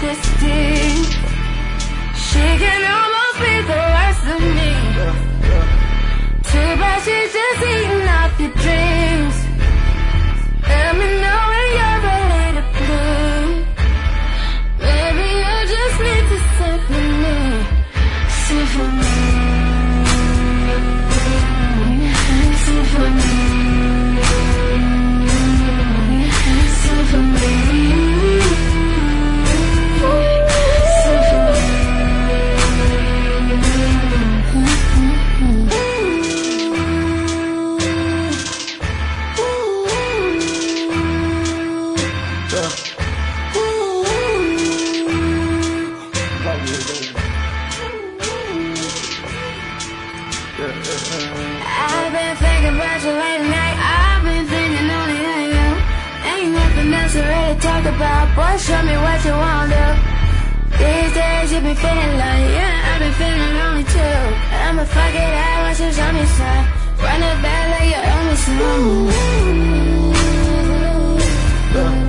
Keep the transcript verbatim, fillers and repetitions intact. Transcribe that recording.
this deep. She can almost be the worst of me. Too bad she's just eating up your dreams. Let me know when you're ready to bleed. Maybe you just need to sit for me. Sit for me. Sit for me. Sit for me. I've been thinking about you late at night. I've been thinking only of you. Ain't nothing else to really talk about. Boy, show me what you wanna do. These days you been feeling lonely. Yeah, I've been feeling lonely too. I'ma fuck it out once you show me some. Run it back like you owe me some.